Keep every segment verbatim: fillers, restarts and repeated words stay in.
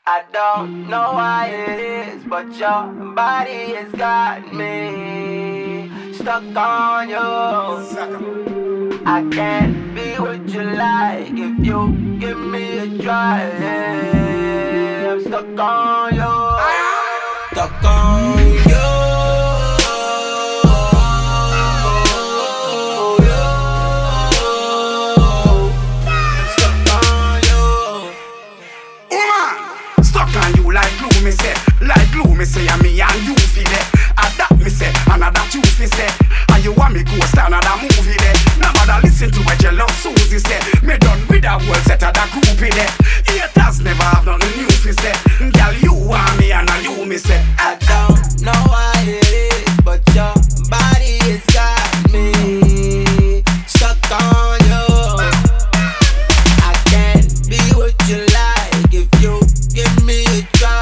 I don't know why it is, but your body has got me stuck on you. I can't be what you like if you give me a try. I'm stuck on you. Stuck on you. Me say, like glue, me say, and me and you feel it. And that me say, and that you feel say. And you want me go stand at a movie there. Now bother listen to what your love Susie say. Me done with that world set at that group in there. Haters never have nothing new fi say. Girl, you want me and I you me say. I don't know why it is, but your body has got me stuck on you. I can't be what you like if you give me a try.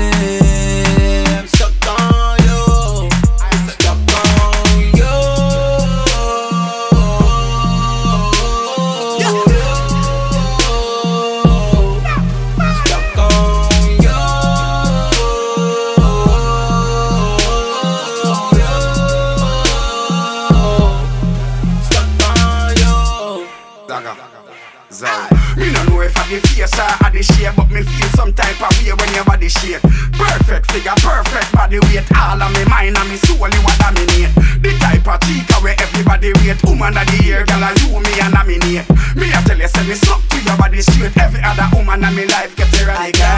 Me no know if I the face or I the shape, but me feel some type of way when your body shake. Perfect figure, perfect body weight. All of me mind and me soul you a dominate. The type of chica where everybody rate. Woman of the year, girl, you me a nominate. Me a tell you, say me suck to your body straight. Every other woman in me life get it right.